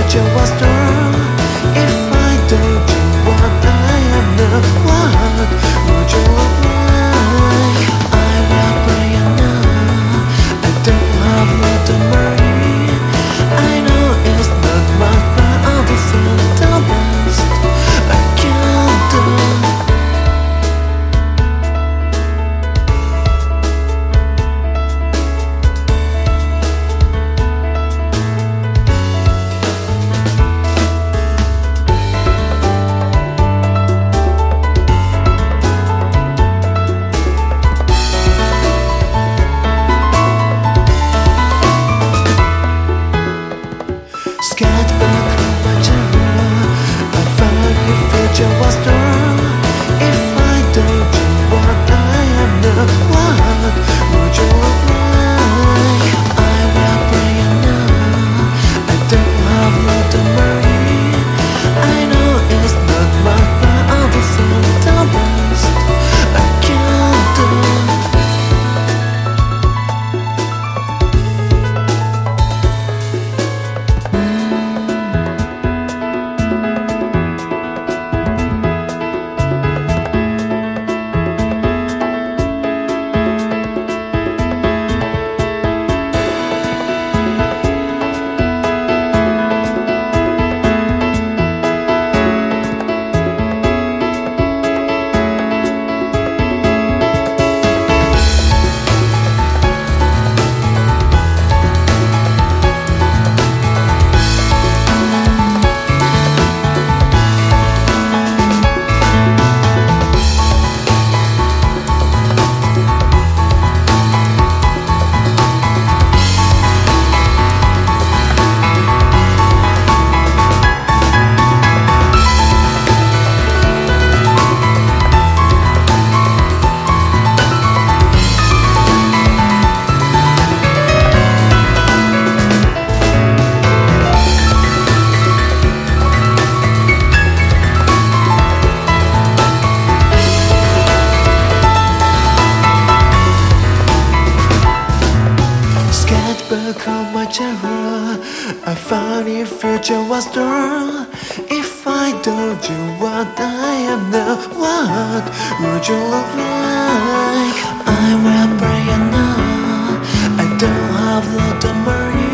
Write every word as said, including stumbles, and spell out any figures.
future was true. If I told you what I am now, what would you look like? I will pray you now. I don't have lot of money. I know it's not much, but I'll be feeling the best I can do. Sketchbook of my childhood, I found your future was true. If I told you what I am now, what would you look like? I will pray you now. I don't have lot of money. I know it's not much, but I'll be feeling the best I can do. Sketchbook of my childhood, I found your future was true. If I told you what I am now, what would you look like? I will pray you now. I don't have lot of money.